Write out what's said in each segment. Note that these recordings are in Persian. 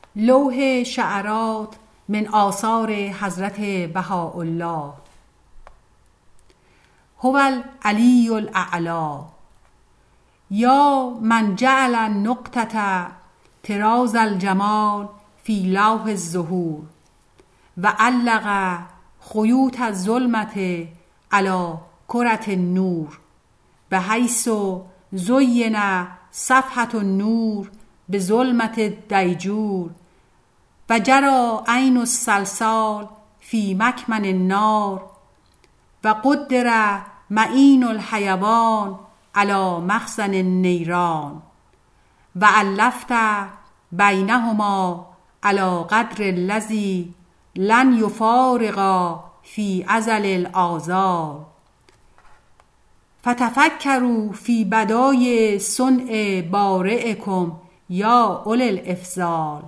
لوح شعرات من آثار حضرت بهاءالله. هو العلی الاعلی یا من جعل النقطة طراز الجمال فی لوح الظهور و علق خیوط الظلمة علی کرة النور بحیث زین صفحة النور بظلمة الدیجور و جری عین الصلصال فی مکمن النار و قدر معین الحیوان علی مخزن النیران و الفت بینهما علی قدر الذی لن یفارقا فی ازل الآزال فتفکروا فی بدایع صنع بارئکم یا اولی الافضال.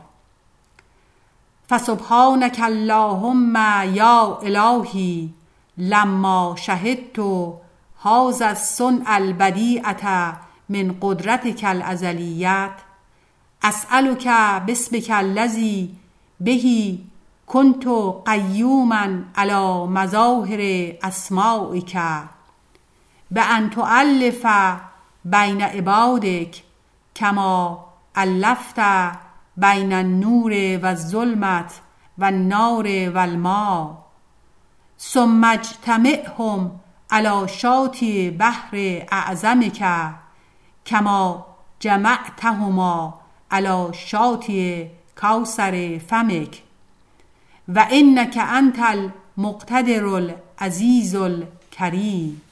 فسبحانک اللهم یا الهی لما شهدت هذا الصنع البدیع من قدرتک الازلیة اسألک باسمک الذی به کنت قیوما علی مظاهر اسمائک بأن تؤلف بین عبادک کما الفت بین النور و الظلمة و النار و الماء ثم اجتمعهم علی شاطئ بحر اعظمک کما جمعتهما علی شاطئ کوثر فمک و انک انت المقتدر العزیز الکریم.